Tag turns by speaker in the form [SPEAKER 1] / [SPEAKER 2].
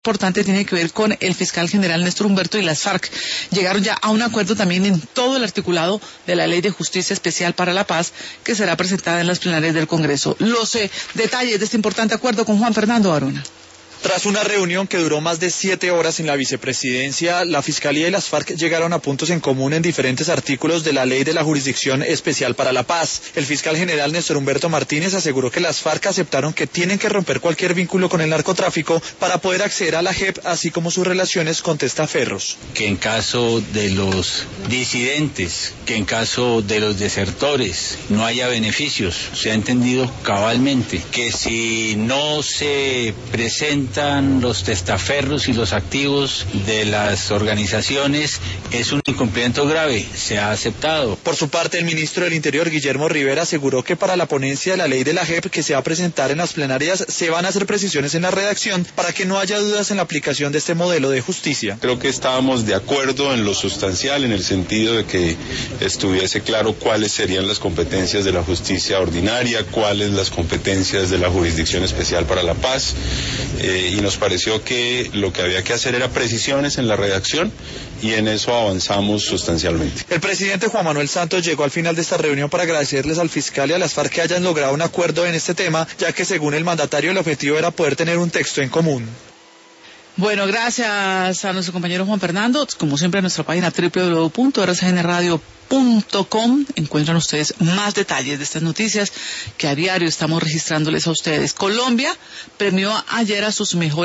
[SPEAKER 1] importante tiene que ver con el fiscal general Néstor Humberto y las FARC. Llegaron ya a un acuerdo también en todo el articulado de la Ley de Justicia Especial para la Paz, que será presentada en las plenarias del Congreso. Los detalles de este importante acuerdo con Juan Fernando Arona.
[SPEAKER 2] Tras una reunión que duró más de 7 horas en la vicepresidencia, la Fiscalía y las FARC llegaron a puntos en común en diferentes artículos de la Ley de la Jurisdicción Especial para la Paz. El fiscal general Néstor Humberto Martínez aseguró que las FARC aceptaron que tienen que romper cualquier vínculo con el narcotráfico para poder acceder a la JEP, así como sus relaciones con testaferros.
[SPEAKER 3] Que en caso de los disidentes, que en caso de los desertores no haya beneficios, se ha entendido cabalmente que si no se presenta los testaferros y los activos de las organizaciones, es un incumplimiento grave, se ha aceptado.
[SPEAKER 2] Por su parte, el ministro del Interior, Guillermo Rivera, aseguró que para la ponencia de la ley de la JEP que se va a presentar en las plenarias, se van a hacer precisiones en la redacción para que no haya dudas en la aplicación de este modelo de justicia.
[SPEAKER 4] Creo que estábamos de acuerdo en lo sustancial, en el sentido de que estuviese claro cuáles serían las competencias de la justicia ordinaria, cuáles las competencias de la Jurisdicción Especial para la Paz, y nos pareció que lo que había que hacer era precisiones en la redacción, y en eso avanzamos sustancialmente.
[SPEAKER 2] El presidente Juan Manuel Santos llegó al final de esta reunión para agradecerles al fiscal y a las FARC que hayan logrado un acuerdo en este tema, ya que según el mandatario el objetivo era poder tener un texto en común.
[SPEAKER 1] Bueno, gracias a nuestro compañero Juan Fernando. Como siempre, en nuestra página www.rcnradio.com encuentran ustedes más detalles de estas noticias que a diario estamos registrándoles a ustedes. Colombia premió ayer a sus mejores